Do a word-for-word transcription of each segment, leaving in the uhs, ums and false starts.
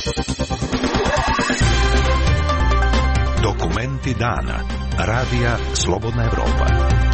Dokumenti dana. Radija Slobodna Evropa.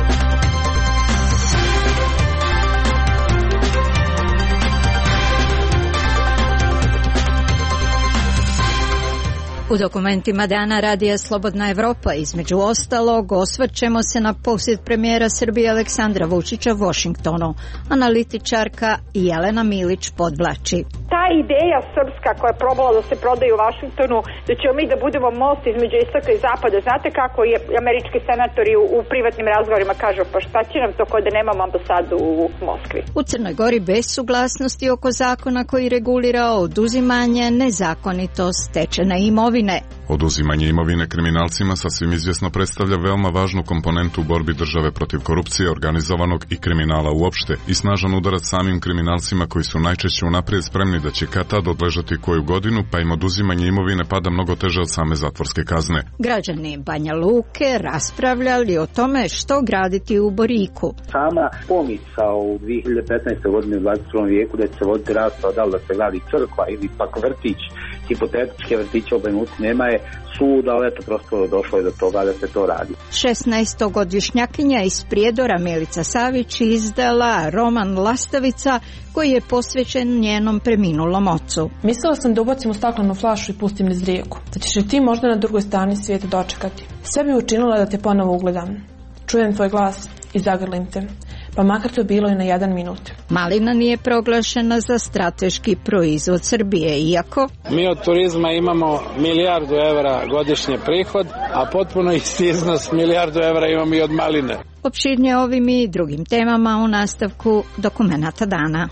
U dokumentima dana Radija Slobodna Evropa između ostalog osvrćemo se na posjet premijera Srbije Aleksandra Vučića Washingtonu. Analitičarka Jelena Milić podvlači. Ta ideja srpska koja je probala da se prodaje u Vašingtonu, da ćemo mi da budemo most između istoka i zapada. Znate kako je američki senatori u, u privatnim razgovorima kažu, pa šta će nam to ko da nemamo ambasadu u Moskvi? U Crnoj Gori bez suglasnosti oko zakona koji regulira oduzimanje nezakonito stečene imovine. Oduzimanje imovine kriminalcima sasvim izvjesno predstavlja veoma važnu komponentu u borbi države protiv korupcije, organizovanog i kriminala uopšte i snažan udarac samim kriminalcima koji su najčešće unaprijed spremni da će kad tad odležati koju godinu, pa im oduzimanje imovine pada mnogo teže od same zatvorske kazne. Građani Banja Luke raspravljali o tome što graditi u Boriku. Sama pomisao u dvije hiljade petnaestoj godine u dvadeset prvom vijeku da će se voditi rasprava da li da se gradi crkva ili pak vrtić, hipotetičke vrtiće u Banja Luci nema je sud, ali eto prosto došlo je do toga da se to radi. šesnaestogodišnjakinja iz Prijedora Milica Savić izdala roman Lastavica koji je posvećen njenom preminulom ocu. Mislila sam da ubacim u staklenu flašu i pustim niz rijeku, da ćeš i ti možda na drugoj strani svijeta dočekati. Sve bi učinila da te ponovo ugledam. Čujem tvoj glas i zagrlim te, pa makar to bilo i na jedan minut. Malina nije proglašena za strateški proizvod Srbije, iako mi od turizma imamo milijardu evra godišnje prihod, a potpuno isti iznos milijardu evra imamo i od maline. Opširnije ovim i drugim temama u nastavku dokumenata dana.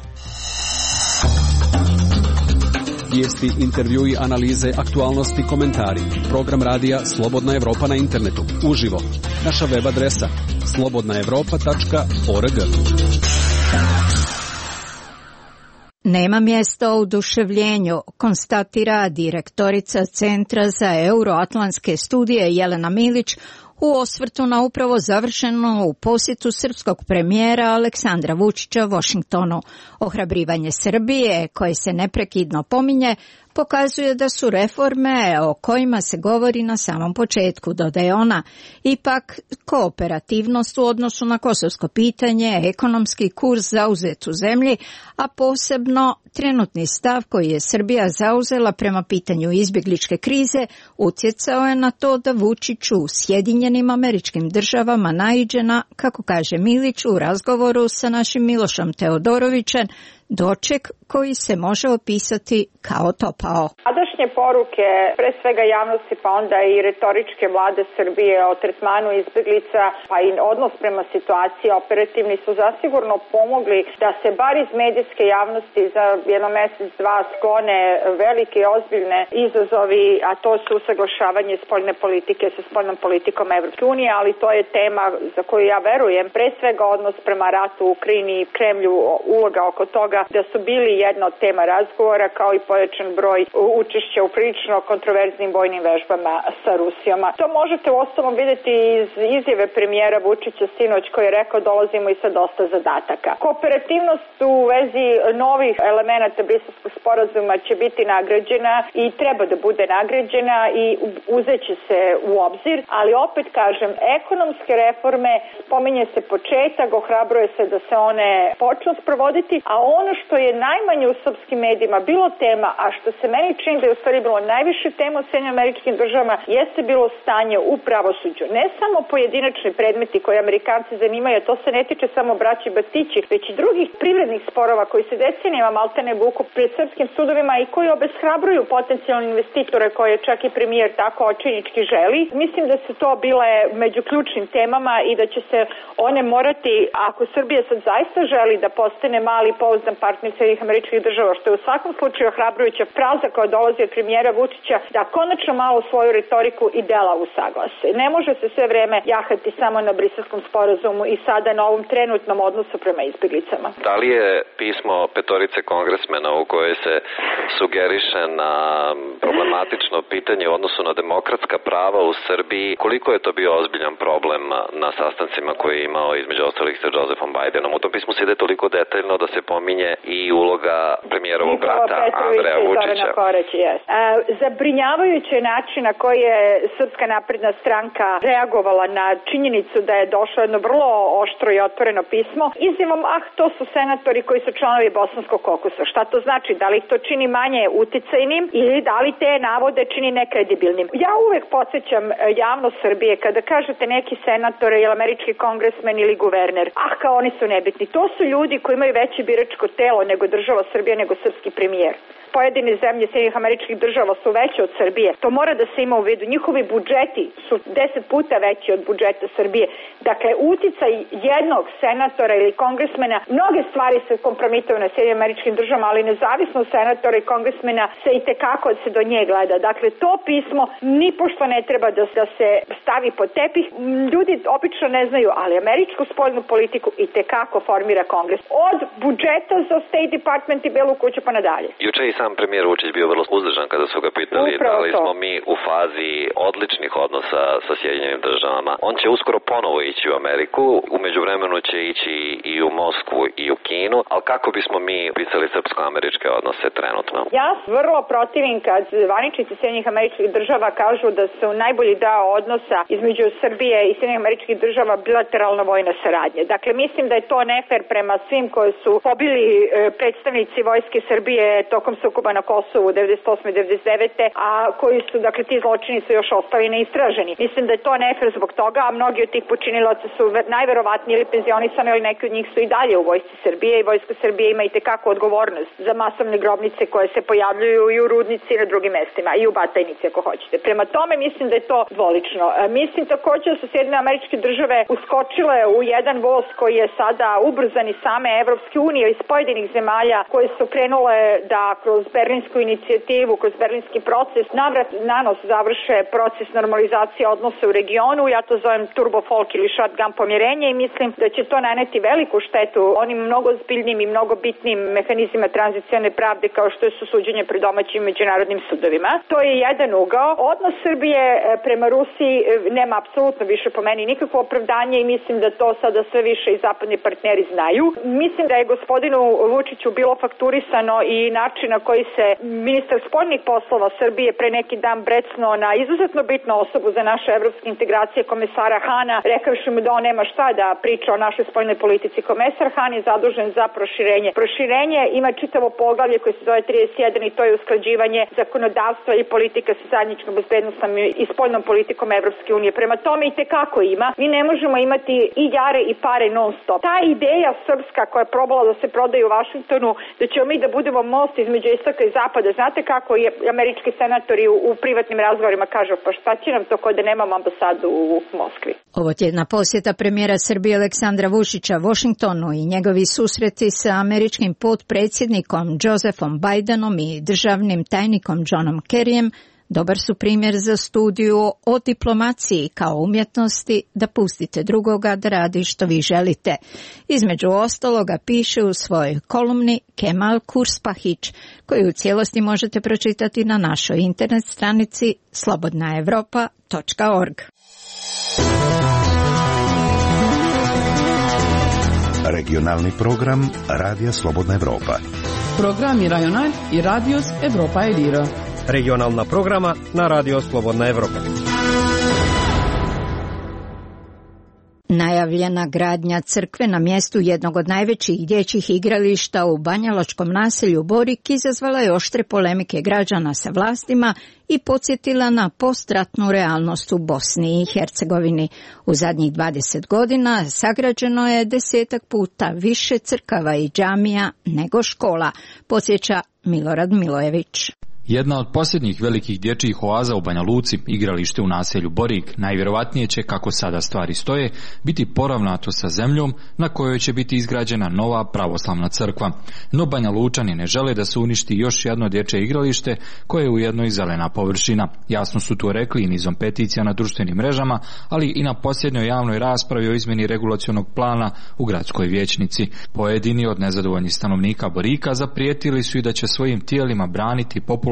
Vijesti, intervjui, analize, aktualnosti, komentari. Program radija Slobodna Evropa na internetu. Uživo. Naša web adresa slobodna evropa tačka org. Nema mjesta oduševljenju, konstatira direktorica Centra za euroatlantske studije Jelena Milić u osvrtu na upravo završeno u posjetu srpskog premijera Aleksandra Vučića Washingtonu. Ohrabrivanje Srbije, koje se neprekidno pominje, pokazuje da su reforme o kojima se govori na samom početku, dodaje ona. Ipak, kooperativnost u odnosu na kosovsko pitanje, ekonomski kurs zauzet u zemlji, a posebno trenutni stav koji je Srbija zauzela prema pitanju izbjegličke krize, utjecao je na to da Vučić u Sjedinjenim Američkim Državama naiđe na, kako kaže Milić u razgovoru sa našim Milošom Teodorovićem, doček koji se može opisati kao topao. Sadašnje poruke, pre svega javnosti, pa onda i retoričke vlade Srbije o tretmanu izbjeglica, pa i odnos prema situaciji operativni su zasigurno pomogli da se bar iz medijske javnosti za jedno mjesec, dva sklone velike i ozbiljne izazovi, a to su usaglašavanje spoljne politike sa spoljnom politikom Evropske unije, ali to je tema za koju ja verujem, pre svega odnos prema ratu u Ukrajini i Kremlju, uloga oko toga, da su bili jedna od tema razgovora, kao i pojačan broj učešća u prilično kontroverznim vojnim vežbama sa Rusijom. To možete uostalom vidjeti iz izjave premijera Vučića sinoć koji je rekao dolazimo i sa dosta zadataka. Kooperativnost u vezi novih elemenata Briselskog sporazuma će biti nagrađena i treba da bude nagrađena i uzeće se u obzir, ali opet kažem, ekonomske reforme, spominje se početak, ohrabruje se da se one počnu sprovoditi, a ono što je najmanje u srpskim medijima bilo tema, a što se meni čini da je u stvari bilo najviše tema u Sjedinjenim Američkim Državama, jeste bilo stanje u pravosuđu. Ne samo pojedinačni predmeti koji Amerikanci zanimaju, to se ne tiče samo braći Batići, već i drugih privrednih sporova koji se decenijama maltene vuku pred srpskim sudovima i koji obeshrabruju potencijalne investitore koje čak i premijer tako očajnički želi. Mislim da su to bile među ključnim temama i da će se one morati, ako Srbija sad zaista želi da postane mali pouzdan partner Sjedinjenih Američkih Država, što je u svakom slučaju ohrabrujuća fraza koja dolazi od premijera Vučića, da konačno malo svoju retoriku i dela usaglase. Ne može se sve vreme jahati samo na Briselskom sporazumu i sada na ovom trenutnom odnosu prema izbjeglicama. Da li je pismo petorice kongresmena u kojoj se sugeriše na problematično pitanje u odnosu na demokratska prava u Srbiji, koliko je to bio ozbiljan problem na sastancima koje je imao između ostalih sa Josephom Bidenom? U tom pismu se ide toliko detaljno da se pominje i uloga supruga premijerovog brata Andreja Vučića. Zabrinjavajući je način na koji je Srpska napredna stranka reagovala na činjenicu da je došlo jedno vrlo oštro i otvoreno pismo izjavom, ah, to su senatori koji su članovi Bosanskog kokusa. Šta to znači? Da li ih to čini manje uticajnim ili da li te navode čini nekredibilnim? Ja uvek podsjećam javnost Srbije kada kažete neki senator ili američki kongresmen ili guverner, ah, kao oni su nebitni. To su ljudi koji imaju veće biračko telo nego država Srbija, nego srpski premijer. Pojedine zemlje Sjedinjenih Američkih Država su veće od Srbije. To mora da se ima u vidu. Njihovi budžeti su deset puta veći od budžeta Srbije. Dakle, uticaj jednog senatora ili kongresmena, mnoge stvari se kompromituju na Sjedinjenim Američkim Državama, ali nezavisno senatora i kongresmena se i tekako se do nje gleda. Dakle, to pismo nipošto ne treba da, da se stavi pod tepih. Ljudi obično ne znaju, ali američku spoljnu politiku i tekako formira kongres. Od budžeta za State Department i Belu kuću pa nadalje. Juče i sam premijer Vučić bio vrlo uzdržan kada su ga pitali Upravo da li to. smo mi u fazi odličnih odnosa sa Sjedinjenim Državama. On će uskoro ponovo ići u Ameriku, u međuvremenu će ići i u Moskvu i u Kinu, ali kako bismo mi pisali srpsko-američke odnose trenutno? Ja vrlo protivim kad zvaničnici Sjedinjenih Američkih Država kažu da su najbolji deo odnosa između Srbije i Sjedinjenih Američkih Država bilateralna vojna saradnja. Dakle, mislim da je to nefer prema svim koji su pobili predstavnici vojske Srbije tokom sukoba na Kosovu devedeset osme i devedeset devete a koji su, dakle, ti zločini su još ostali neistraženi. Mislim da je to nefer zbog toga, a mnogi od tih počinilaca su najverovatnije ili penzionisani, ili neki od njih su i dalje u vojsci Srbije i vojska Srbije ima i tekako odgovornost za masovne grobnice koje se pojavljuju i u Rudnici i na drugim mestima, i u Batajnici ako hoćete. Prema tome mislim da je to dvolično. Mislim takođe da su Sjedinjene Američke Države uskočile u jedan voz koji je sada ubrzan iz same Evropske unije iz pojedinih zemalja koje su krenule da kroz berlinsku inicijativu, kroz berlinski proces, navrat nanos završe proces normalizacije odnosa u regionu. Ja to zovem turbo folk ili shotgun pomirenje i mislim da će to naneti veliku štetu onim mnogo zbiljnim i mnogo bitnim mehanizmima tranzicione pravde kao što je susuđenje pred domaćim međunarodnim sudovima. To je jedan ugao. Odnos Srbije prema Rusiji nema apsolutno više po meni nikakvo opravdanje i mislim da to sada sve više i zapadni partneri znaju. Mislim da je gospodinu Vučiću bilo fakturisano i način na koji se ministar spoljnih poslova Srbije pre neki dan brecnuo na izuzetno bitnu osobu za naše evropske integracije, komesara Hana, rekavši mu da on nema šta da priča o našoj spoljnoj politici. Komesar Han je zadužen za proširenje. Proširenje ima čitavo poglavlje koje se zove trideset jedan i to je usklađivanje zakonodavstva i politika sa zajedničkom bezbednosnom i spoljnom politikom Evropske unije. Prema tome i tekako ima. Mi ne možemo imati i jare i pare non stop. Ta ideja srpska koja je probala da se prodaje u Vašingtonu, da ćemo mi da budemo most između istoka i zapada. Znate kako je američki senatori u, u privatnim razgovorima kažu, pa šta će nam to ko da nemamo ambasadu u Moskvi? Ovo tjedna posjeta premijera Srbije Aleksandra Vučića Washingtonu i njegovi susreti sa američkim potpredsjednikom Josephom Bidenom i državnim tajnikom Johnom Kerryjem dobar su primjer za studiju o diplomaciji kao umjetnosti da pustite drugoga da radi što vi želite. Između ostaloga piše u svojoj kolumni Kemal Kurspahić, koju u cijelosti možete pročitati na našoj internet stranici slobodna evropa tačka org. Regionalni program Radija Slobodna Evropa. Program Rajonal i Radios Evropa Elira. Regionalna programa na Radio Slobodna Evropa. Najavljena gradnja crkve na mjestu jednog od najvećih dječjih igrališta u banjaločkom naselju Borik izazvala je oštre polemike građana sa vlastima i podsjetila na postratnu realnost u Bosni i Hercegovini. U zadnjih dvadeset godina sagrađeno je desetak puta više crkava i džamija nego škola, podsjeća Milorad Milojević. Jedna od posljednjih velikih dječjih oaza u Banja Luci, igralište u naselju Borik, najvjerovatnije će, kako sada stvari stoje, biti poravnato sa zemljom na kojoj će biti izgrađena nova pravoslavna crkva. No Banja Lučani ne žele da se uništi još jedno dječje igralište koje je ujedno i zelena površina. Jasno su to rekli i nizom peticija na društvenim mrežama, ali i na posljednjoj javnoj raspravi o izmjeni regulacionog plana u gradskoj vijećnici. Pojedini od nezadovoljnih stanovnika Borika zaprijetili su i da će svojim tijelima braniti populacionu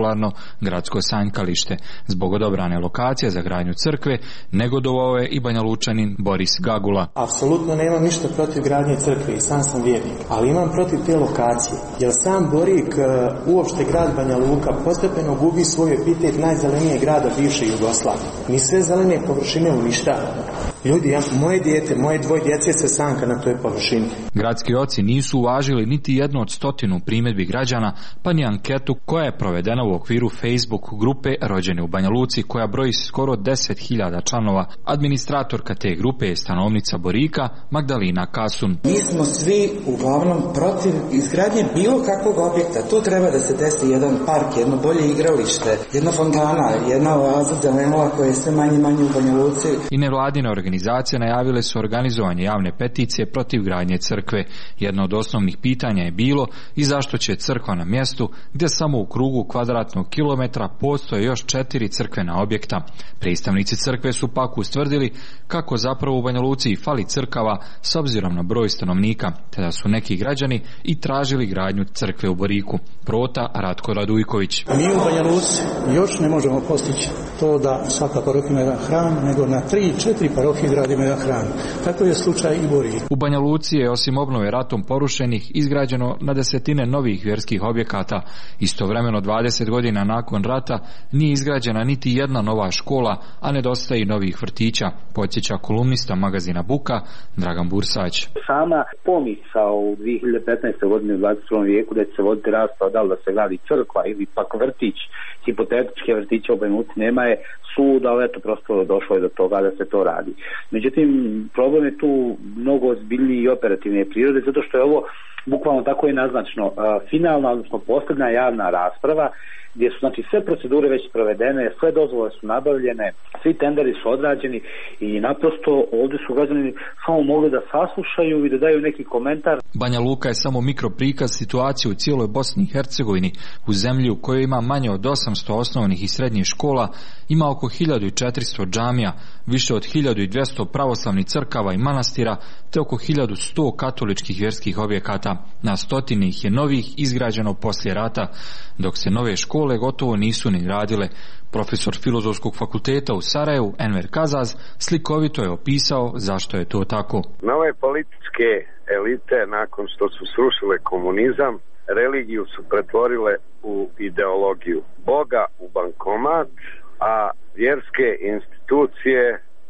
popularno gradsko sanjkalište. Zbog odabrane lokacije za gradnju crkve negodovao je i Banjalučanin Boris Gagula. Apsolutno nemam ništa protiv gradnje crkve i sam sam vjernik, ali imam protiv te lokacije, jer sam Borik, uopšte grad Banja Luka, postepeno gubi svoj epitet najzelenijeg grada bivše Jugoslavije. Mi sve zelene površine uništavamo. Ljudi, ja, moje dijete, moje dvoje djece se sanka na toj površini. Gradski oci nisu uvažili niti jednu od stotinu primjedbi građana, pa ni anketu koja je provedena u okviru Facebook grupe Rođeni u Banja Luci, koja broji skoro deset hiljada članova. Administratorka te grupe je stanovnica Borika Magdalina Kasun. Mi smo svi uglavnom protiv izgradnje bilo kakvog objekta. Tu treba da se desi jedan park, jedno bolje igralište, jedna fontana, jedna oaza zelenila koja je sve manje manje u Banja Luci. I nevladine organizacije najavile su organizovanje javne peticije protiv gradnje crkve. Jedno od osnovnih pitanja je bilo i zašto će crkva na mjestu gdje samo u krugu kvadratnog kilometra postoje još četiri crkvena objekta. Predstavnici crkve su pak ustvrdili kako zapravo u Banja Luci fali crkava s obzirom na broj stanovnika, te da su neki građani i tražili gradnju crkve u Boriku. Prota Ratko Radujković. Mi u Banja Luci još ne možemo postići to da svaka parohija ima jedan hram, nego na tri, četiri parohije gradimo jedan hram. Tako je slučaj i Borik. U Banja Luci je osim obnove ratom porušenih izgrađeno na desetine novih vjerskih objekata. Istovremeno dvadeset godina nakon rata nije izgrađena niti jedna nova škola, a nedostaje i novih vrtića, podsjeća kolumnista magazina Buka Dragan Bursać. Sama pomisao u dvije hiljade petnaestoj godine u dvadeset prvom vijeku da će se voditi rasprava da li da se gradi crkva ili pak vrtić, hipotetičke vrtiće u Banja Luci nema je sud, ali eto prosto došlo je do toga da se to radi. Međutim, problem je tu mnogo ozbiljniji i operativne prirode, zato što je ovo bukvalno tako je naznačno finalna, odnosno posljednja javna rasprava gdje su znači sve procedure već provedene, sve dozvole su nabavljene, svi tenderi su odrađeni i naprosto ovdje su građani samo mogli da saslušaju i da daju neki komentar. Banja Luka je samo mikroprikaz situacije u cijeloj Bosni i Hercegovini, u zemlji u kojoj ima manje od osamsto osnovnih i srednjih škola, ima oko hiljadu četiristo džamija, više od hiljadu dvjesto pravoslavnih crkava i manastira, te oko hiljadu sto katoličkih vjerskih objekata. Na stotine ih je novih izgrađeno poslije rata, dok se nove škole gotovo nisu ni gradile. Profesor Filozofskog fakulteta u Sarajevu, Enver Kazaz, slikovito je opisao zašto je to tako. Nove političke elite, nakon što su srušile komunizam, religiju su pretvorile u ideologiju. Boga u bankomat, a vjerske institucije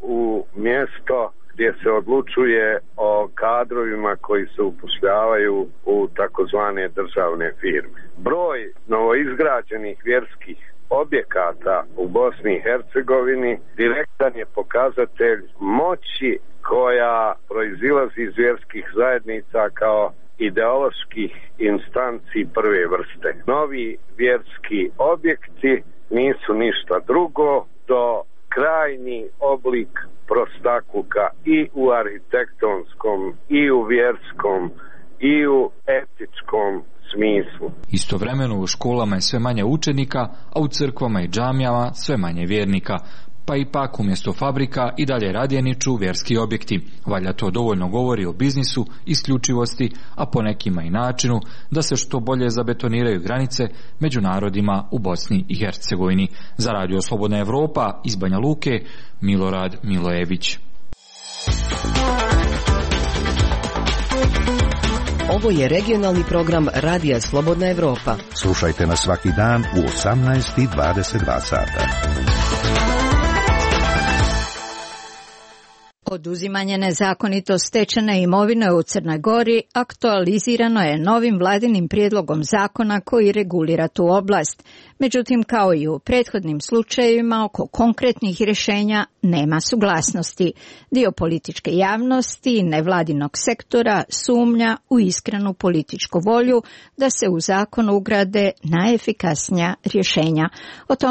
u mjesto gdje se odlučuje o kadrovima koji se upošljavaju u takozvane državne firme. Broj novoizgrađenih vjerskih objekata u Bosni i Hercegovini direktan je pokazatelj moći koja proizilazi iz vjerskih zajednica kao ideoloških instanci prve vrste. Novi vjerski objekti nisu ništa drugo do krajnji oblik prostakluka i u arhitektonskom, i u vjerskom, i u etičkom smislu. Istovremeno u školama je sve manje učenika, a u crkvama i džamijama sve manje vjernika. Pa ipak umjesto fabrika i dalje radijeniču vjerski objekti. Valja to dovoljno govori o biznisu, isključivosti, a po nekima i načinu da se što bolje zabetoniraju granice među narodima u Bosni i Hercegovini. Za Radio Slobodna Evropa iz Banja Luke, Milorad Milojević. Ovo je regionalni program Radija Slobodna Evropa. Slušajte nas svaki dan u osamnaest i dvadeset dva sata. Oduzimanje nezakonito stečene imovine u Crnoj Gori aktualizirano je novim vladinim prijedlogom zakona koji regulira tu oblast. Međutim, kao i u prethodnim slučajevima, oko konkretnih rješenja nema suglasnosti. Dio političke javnosti i nevladinog sektora sumnja u iskrenu političku volju da se u zakon ugrade najefikasnija rješenja. O tome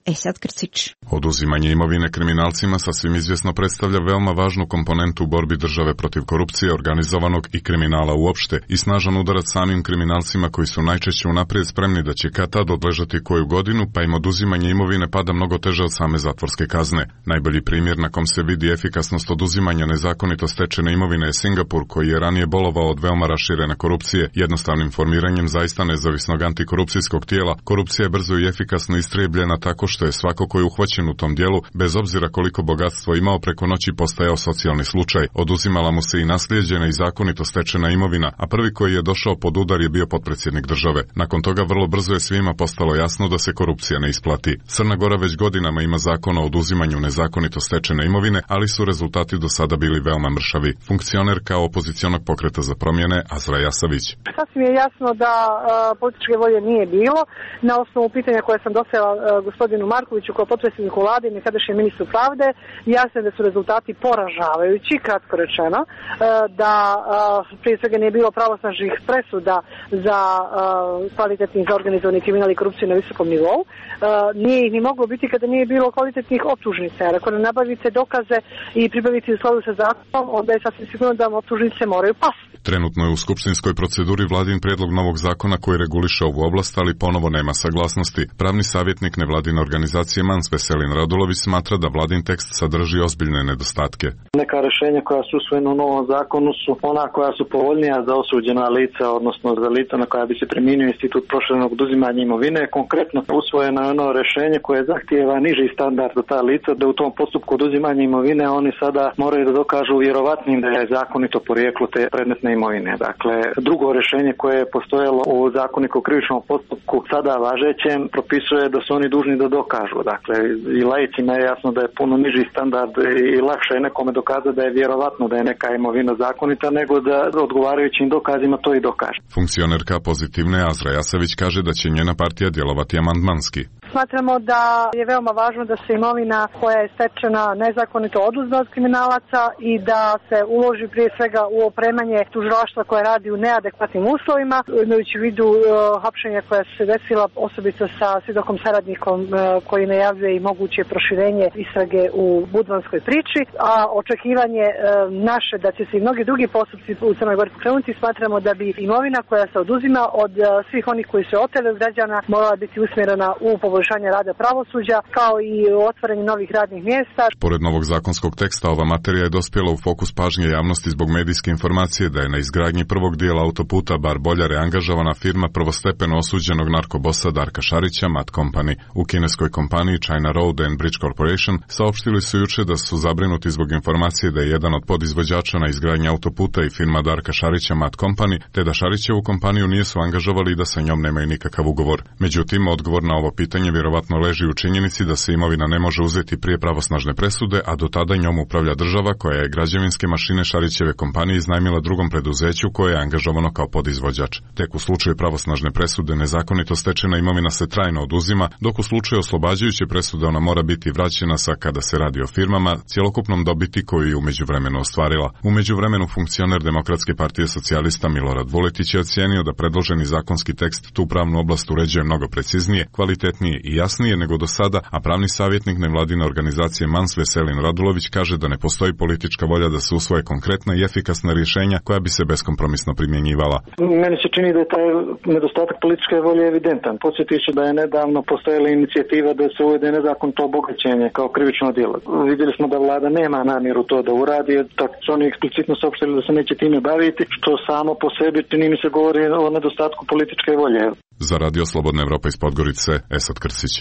Esad Krcić. Oduzimanje imovine kriminalcima sasvim izvjesno predstavlja veoma važnu komponentu u borbi države protiv korupcije, organizovanog i kriminala uopšte i snažan udarac samim kriminalcima koji su najčešće unaprijed spremni da će kad tad odležati koju godinu, pa im oduzimanje imovine pada mnogo teže od same zatvorske kazne. Najbolji primjer na kom se vidi efikasnost oduzimanja nezakonito stečene imovine je Singapur, koji je ranije bolovao od veoma raširene korupcije. Jednostavnim formiranjem zaista nezavisnog antikorupcijskog tijela, korupcija je brzo i efikasno istrijebljena tako što je svako koji je uhvaćen u tom dijelu, bez obzira koliko bogatstvo imao, preko noći postajao socijalni slučaj. Oduzimala mu se i naslijeđena i zakonito stečena imovina, a prvi koji je došao pod udar je bio potpredsjednik države. Nakon toga vrlo brzo je svima postalo jasno da se korupcija ne isplati. Crna Gora već godinama ima zakon o oduzimanju nezakonito stečene imovine, ali su rezultati do sada bili veoma mršavi. Funkcionerka opozicionog pokreta za promjene Azra Jasavić. Sasvim je jasno da uh, političke volje nije bilo. Na osnovu pitanja koje sam dostavila uh, gospodinu Markoviću kao potpredsjedniku vlade i nekadašnjem ministru pravde, jasno je da su rezultati poražavajući, kratko rečeno, uh, da uh, prije svega nije bilo pravosnažnih presuda za uh, kvalitetni za organizovani kriminal i korupciju na visokom nivou. Uh, nije ih ni moglo biti kada nije bilo kvalitetnih optužnica, jer ako ne nabavite dokaze i pribavite u skladu sa zakonom, onda je sasvim sigurno da vam optužnice moraju pasti. Trenutno je u skupštinskoj proceduri vladin prijedlog novog zakona koji reguliše ovu oblast, ali ponovo nema saglasnosti. Pravni savjetnik nevladine organizacije Mans Veselin Radulović smatra da vladin tekst sadrži ozbiljne nedostatke. Neka rješenja koja su usvojena u novom zakonu su ona koja su povoljnija za osuđena lica, odnosno za lica na koja bi se primijenio institut proširenog oduzimanja imovine. Konkretno usvojeno je ono rješenje koje zahtijeva niži standard za ta lica, da u tom postupku oduzimanja imovine oni sada moraju da dokažu vjerovatnim da je zakonito porijeklo te predmetne imovine. Dakle, drugo rješenje koje je postojalo u zakoniku o krivičnom postupku sada važećem propisuje da su oni dužni da dokažu. Dakle, i laicima je jasno da je puno niži standard i lakše je nekome dokazati da je vjerovatno da je neka imovina zakonita nego da odgovarajućim dokazima to i dokaže. Funkcionerka Pozitivne Azra Jasavić kaže da će njena partija djelovati amandmanski. Smatramo da je veoma važno da se imovina koja je stečena nezakonito oduzme od kriminalaca i da se uloži prije svega u opremanje tužilaštva koje radi u neadekvatnim uslovima, imajući u vidu uh, hapšenja koja su se desila osobito sa svjedokom saradnikom uh, koji najavljuje i moguće proširenje istrage u budvanskoj priči, a očekivanje uh, naše da će se i mnogi drugi postupci u Crnoj Gori pokrenuti, smatramo da bi imovina koja se oduzima od uh, svih onih koji su oteli od građana morala biti usmjerena u poboljšanje rada pravosuđa kao i u otvaranju novih radnih mjesta. Pored novog zakonskog teksta, ova materija je dospjela u fokus pažnje javnosti zbog medijske informacije da je na izgradnji prvog dijela autoputa Bar Boljare angažovana firma prvostepeno osuđenog narkobosa Darka Šarića, Mat Company. U kineskoj kompaniji China Road and Bridge Corporation saopštili su juče da su zabrinuti zbog informacije da je jedan od podizvođača na izgradnji autoputa i firma Darka Šarića, Mat Company, te da Šarićevu kompaniju nisu angažovali i da sa njom nemaju nikakav ugovor. Međutim, odgovor na ovo pitanje vjerovatno leži u činjenici da se imovina ne može uzeti prije pravosnažne presude, a do tada njom upravlja država koja je građevinske mašine Šarićeve kompanije iznajmila drugom preduzeću koje je angažovano kao podizvođač. Tek u slučaju pravosnažne presude nezakonito stečena imovina se trajno oduzima, dok u slučaju oslobađajuće presude ona mora biti vraćena sa, kada se radi o firmama, cjelokupnom dobiti koju je u međuvremenu ostvarila. U međuvremenu funkcioner Demokratske partije socijalista Milorad Vuletić je ocijenio da predloženi zakonski tekst tu pravnu oblast uređuje mnogo preciznije, kvalitetnije i jasnije nego do sada, a pravni savjetnik nevladine organizacije Mans Veselin Radulović kaže da ne postoji politička volja da se usvoje konkretna i efikasna rješenja koja bi se beskompromisno primjenjivala. Meni se čini da je taj nedostatak političke volje evidentan. Podsjetit ću da je nedavno postojala inicijativa da se uvede nezakonito obogaćenje kao krivično djelo. Vidjeli smo da vlada nema namjeru to da uradi, tako su oni eksplicitno saopštili da se neće time baviti, što samo po sebi čini mi se govori o nedostatku političke volje. Za Radio Slobodna Evropa iz Podgorice, Esad Krcić.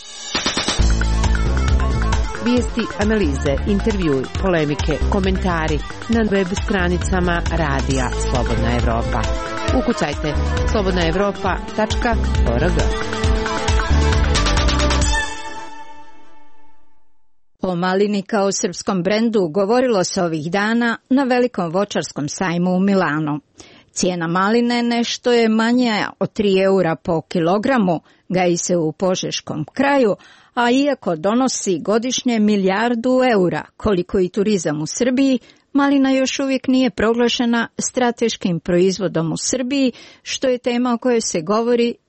Vijesti, analize, intervjui, polemike, komentari na web stranicama Radija Slobodna Evropa. Ukucajte slobodna evropa tačka org. O malini kao srpskom brendu govorilo se ovih dana na velikom voćarskom sajmu u Milanu. Cijena maline nešto je manja od tri eura po kilogramu, gaji se u Požeškom kraju, a iako donosi godišnje milijardu eura, koliko i turizam u Srbiji, malina još uvijek nije proglašena strateškim proizvodom u Srbiji, što je tema o kojoj se govori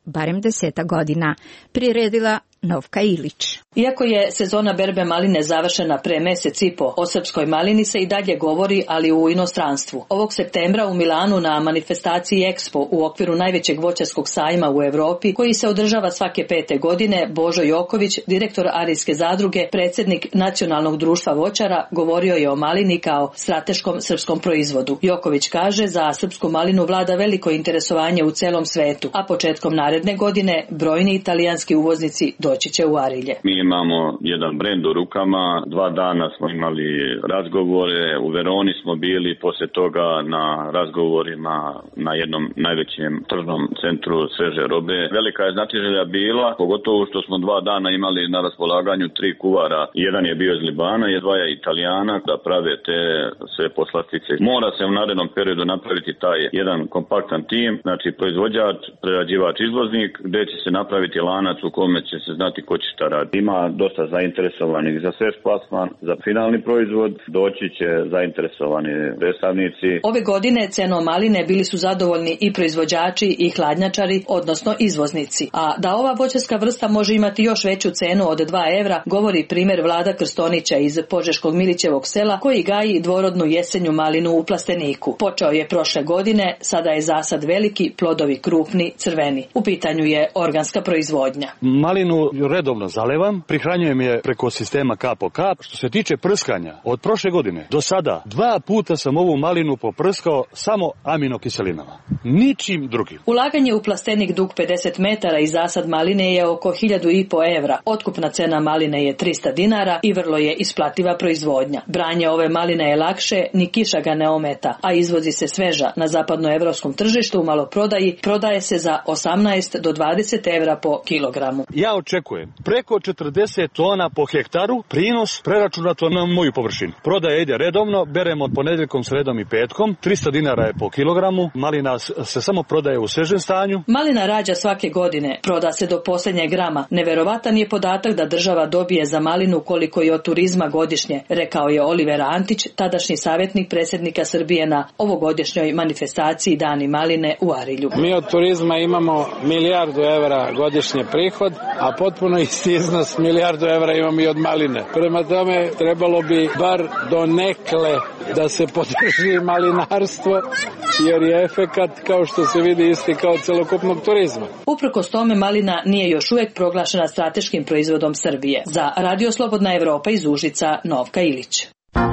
barem deseta godina, priredila Novka Ilić. Iako je sezona berbe maline završena pre mesec i po, o srpskoj malini se i dalje govori, ali u inostranstvu. Ovog septembra u Milanu na manifestaciji Expo u okviru najvećeg voćarskog sajma u Evropi, koji se održava svake pete godine, Božo Joković, direktor Arijske zadruge, predsjednik Nacionalnog društva voćara, govorio je o malini kao strateškom srpskom proizvodu. Joković kaže, za srpsku malinu vlada veliko interesovanje u celom svetu, a početkom naredne godine brojni italijanski uvoznici doći će u Arilje. Mi imamo jedan brend u rukama, dva dana smo imali razgovore, u Veroni smo bili poslije toga na razgovorima na jednom najvećem tržnom centru sveže robe. Velika je znatiželja bila, pogotovo što smo dva dana imali na raspolaganju tri kuvara. Jedan je bio iz Libana i dva je Italijana da prave te sve poslastice. Mora se u narednom periodu napraviti taj jedan kompaktan tim, znači proizvođač, prerađivač, izvoznik, gdje će se napraviti lanac u kome će se znati ko će šta raditi. Ima dosta zainteresovanih za svež plasman, za finalni proizvod, doći će zainteresovani predstavnici. Ove godine cenom maline bili su zadovoljni i proizvođači i hladnjačari, odnosno izvoznici. A da ova voćarska vrsta može imati još veću cenu od dva evra, govori primjer Vlada Krstonića iz Požeškog Milićevog sela, koji gaji dvorodnu jesenju malinu u plasteniku. Počeo je prošle godine, sada je zasad veliki, plodovi krupni, crveni. U pitanju je organska proizvodnja. Malinu redovno zalevam, prihranjujem je preko sistema kap po kap. Što se tiče prskanja, od prošle godine do sada dva puta sam ovu malinu poprskao samo aminokiselinama. Ničim drugim. Ulaganje u plastenik dug pedeset metara i zasad maline je oko hiljadu i po evra. Otkupna cena maline je trista dinara i vrlo je isplativa proizvodnja. Branje ove maline je lakše, ni kiša ga ne ometa, a izvozi se sveža. Na zapadnoevropskom tržištu u maloprodaji prodaje se za osamnaest do dvadeset evra po kilogramu. Ja očekujem preko četrdeset tona po hektaru, prinos preračunato na moju površinu. Prodaja ide redovno, beremo od ponedjeljkom, sredom i petkom, trista dinara je po kilogramu, malina se samo prodaje u svežem stanju. Malina rađa svake godine, proda se do posljednjeg grama. Neverovatan je podatak da država dobije za malinu koliko je od turizma godišnje, rekao je Oliver Antić, tadašnji savjetnik predsjednika Srbije na ovogodišnjoj manifestaciji Dani maline u Arilju. Mi od turizma imamo milijardu evra godišnje prihod, a potpuno isti iznos milijardu evra imamo i od maline. Prema tome trebalo bi bar do nekle da se podrži malinarstvo, jer je efekat, kao što se vidi, isti kao celokupnog turizma. Uprkos tome malina nije još uvijek proglašena strateškim proizvodom Srbije. Za Radio Slobodna Evropa iz Užica, Novka Ilić.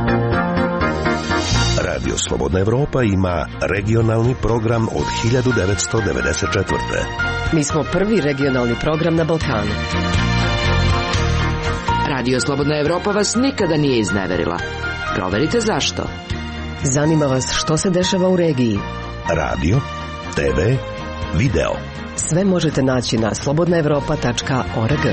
Radio Slobodna Evropa ima regionalni program od hiljadu devetsto devedeset četvrte. Mi smo prvi regionalni program na Balkanu. Radio Slobodna Evropa vas nikada nije izneverila. Proverite zašto. Zanima vas što se dešava u regiji. Radio, te ve, video. Sve možete naći na slobodna evropa tačka org.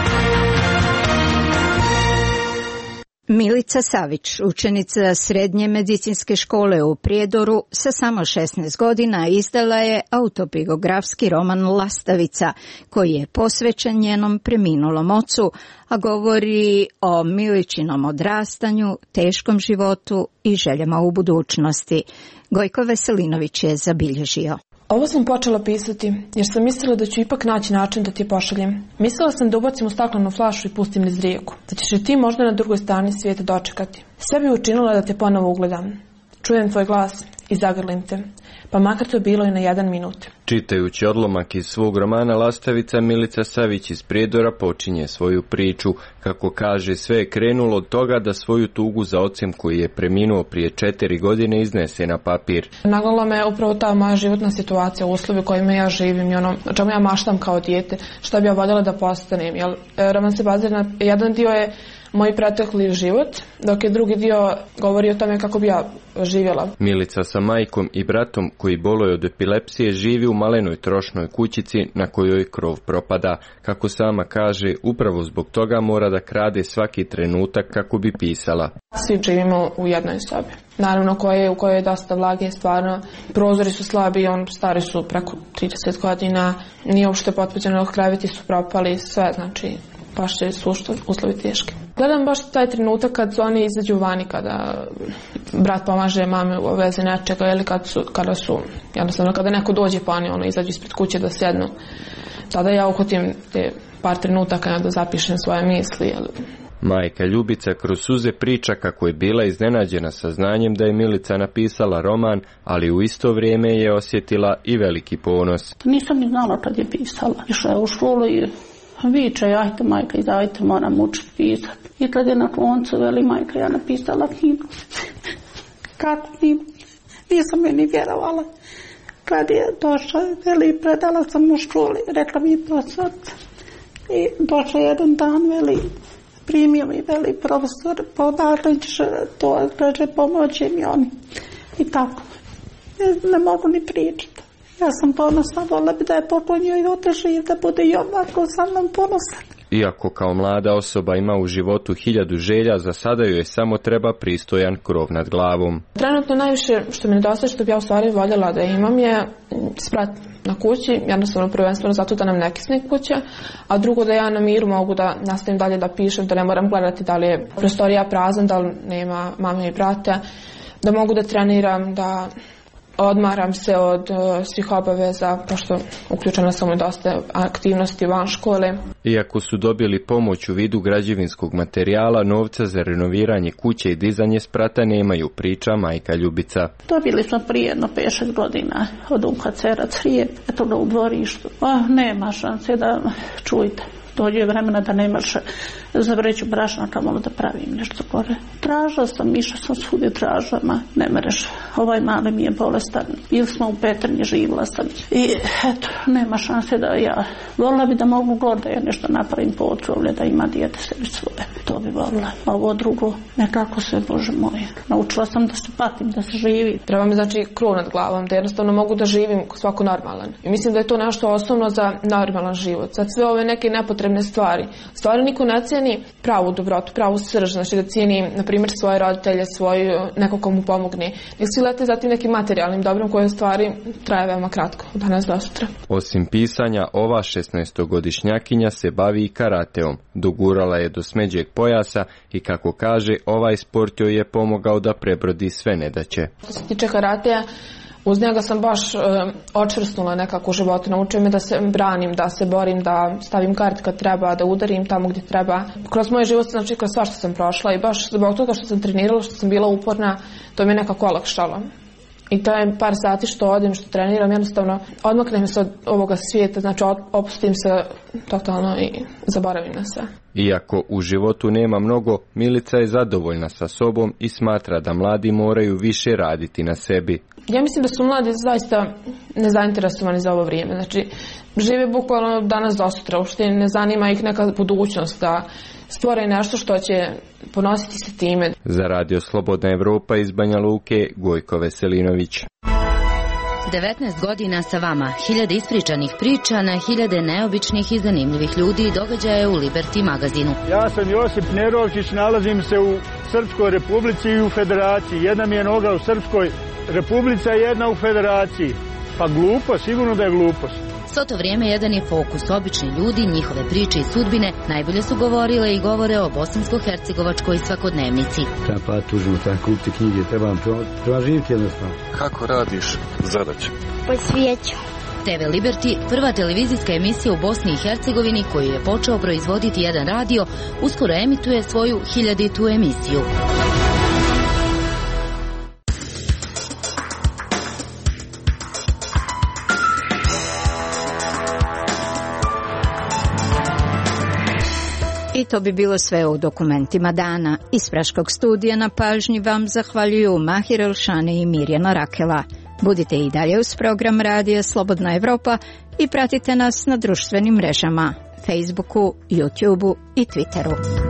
Milica Savić, učenica Srednje medicinske škole u Prijedoru, sa samo šesnaest godina izdala je autobiografski roman Lastavica, koji je posvećen njenom preminulom ocu, a govori o Miličinom odrastanju, teškom životu i željama u budućnosti. Gojko Veselinović je zabilježio. Ovo sam počela pisati jer sam mislila da ću ipak naći način da ti je pošaljem. Mislila sam da ubacim u staklenu flašu i pustim niz rijeku, da ćeš i ti možda na drugoj strani svijeta dočekati. Sve bi učinila da te ponovo ugledam. Čujem tvoj glas i zagrlim te, pa makar to bilo i na jedan minut. Čitajući odlomak iz svog romana Lastavica, Milica Savić iz Prijedora počinje svoju priču. Kako kaže, sve je krenulo od toga da svoju tugu za ocem koji je preminuo prije četiri godine iznese na papir. Nagnala me upravo ta moja životna situacija, uslovi u kojima ja živim i ono o čemu ja maštam kao dijete, šta bi ja voljela da postanem. Jer roman se bazira na, jedan dio je moj pretekli život, dok je drugi dio govori o tome kako bi ja živjela. Milica sa majkom i bratom koji boluje od epilepsije živi u malenoj trošnoj kućici na kojoj krov propada. Kako sama kaže, upravo zbog toga mora da krade svaki trenutak kako bi pisala. Svi živimo u jednoj sobi. Naravno koje, u kojoj je dosta vlage, stvarno prozori su slabi, on stari su preko trideset godina, nije uopšte potpućeno, kreveti su propali, sve, znači baš će su uslovi teški. Gledam baš taj trenutak kad oni izađu vani, kada brat pomaže mame u vezi nečega ili kad su, kada su, jednostavno kada neko dođe pa oni ono, izađu ispred kuće da sjednu. tada ja uhvatim te par trenutaka da zapišem svoje misli. Majka Ljubica kroz suze priča kako je bila iznenađena saznanjem da je Milica napisala roman, ali u isto vrijeme je osjetila i veliki ponos. Nisam ni znala kad je pisala. Išla je u školu i viče, ajte majka, dajte, moram učiti pisati. I kad je na koncu, veli majka, ja napisala knjigu. Kako knjigu? Nisam je ni vjerovala. Kad je došla, veli, predala sam u školi, rekla mi profesorica. I došla jedan dan, veli, primio mi, veli, profesor, podakle ćeš to, kaže, pomoći mi oni. I tako. Ne, ne mogu ni pričati. Ja sam ponosna, vola bi da je poklonio i oteži i da bude i ovako sa mnom ponosan. Iako kao mlada osoba ima u životu hiljadu želja, za sada joj samo treba pristojan krov nad glavom. Trenutno najviše što mi nedostaje, što bi ja u stvari voljela da imam, je sprat na kući, jednostavno prvenstveno zato da nam ne kisne kuća, a drugo da ja na miru mogu da nastavim dalje da pišem, da ne moram gledati da li je prostorija prazan, da li nema mame i brata, da mogu da treniram, da odmaram se od uh, svih obaveza, pošto uključena sam u dosta aktivnosti van škole. Iako su dobili pomoć u vidu građevinskog materijala, novca za renoviranje kuće i dizanje sprata nemaju, priča majka Ljubica. Dobili smo prije jedno pet šest godina od U K C-a Crijep, eto ga u dvorištu. Oh, nema šanse da čujte. Dođe vremena da nemaš za vreću brašna, kamalo da pravim nešto gore. Tražila sam, išla sam svudi tražama, ne mereš. Ovaj mali mi je bolestan. Bili smo u Petrinji, živjela sam. I eto, nema šanse da ja, volila bi da mogu god da ja nešto napravim po otrovlje, da ima dijete sebi svoje. To bi volila. A ovo drugo, nekako sve, Bože moje. Naučila sam da se patim, da se živi. Treba mi znači krov nad glavom, da jednostavno mogu da živim svako normalan. I mislim da je to nešto osnovno za normalan život. Sad sve ove neke nepotrebne stvari. Stvari niko ne cijeni pravu dobrotu, pravu srž, znači da cijeni, na primjer, svoje roditelje, svoj neko ko mu pomogne. Nek svi lete za tim nekim materijalnim dobrom koje stvari traje veoma kratko, od danas do sutra. Osim pisanja, ova šesnaestogodišnjakinja se bavi i karateom. Dogurala je do smeđeg pojasa i, kako kaže, ovaj sport joj je pomogao da prebrodi sve nedaće. Što se tiče karateja, uz njega sam baš e, očvrsnula nekako u životu, naučio me da se branim, da se borim, da stavim kart kad treba, da udarim tamo gdje treba. Kroz moj život, znači kroz sva što sam prošla i baš zbog toga što sam trenirala, što sam bila uporna, to mi je nekako olakšalo. I to je par sati što odim, što treniram, jednostavno odmaknem se od ovoga svijeta, znači opustim se totalno i zaboravim na sve. Iako u životu nema mnogo, Milica je zadovoljna sa sobom i smatra da mladi moraju više raditi na sebi. Ja mislim da su mladi zaista nezainteresovani za ovo vrijeme. Znači, žive bukvalno danas do sutra, uopšte ne zanima ih neka budućnost, da stvore nešto što će ponositi se time. Za Radio Slobodna Evropa iz Banja Luke, Gojko Veselinović. devetnaest godina sa vama, hiljade ispričanih priča na hiljade neobičnih i zanimljivih ljudi i događaja u Liberty magazinu. Ja sam Josip Nerovčić, nalazim se u Srpskoj republici i u federaciji. Jedna mi je noga u Srpskoj republici, a jedna u federaciji. Pa glupo, sigurno da je glupost. Svo to vrijeme jedan je fokus, obični ljudi, njihove priče i sudbine najbolje su govorile i govore o bosansko-hercegovačkoj svakodnevnici. Treba pa tužimo, treba kupiti knjige, treba, treba živjeti jednostavno. Kako radiš zadaću? Po svijeću. T V Liberty, prva televizijska emisija u Bosni i Hercegovini koju je počeo proizvoditi jedan radio, uskoro emituje svoju hiljaditu emisiju. I to bi bilo sve u dokumentima dana. Iz Praškog studija na pažnji vam zahvaljuju Mahir Elšani i Mirjana Rakela. Budite i dalje uz program Radija Slobodna Evropa i pratite nas na društvenim mrežama, Facebooku, YouTubeu i Twitteru.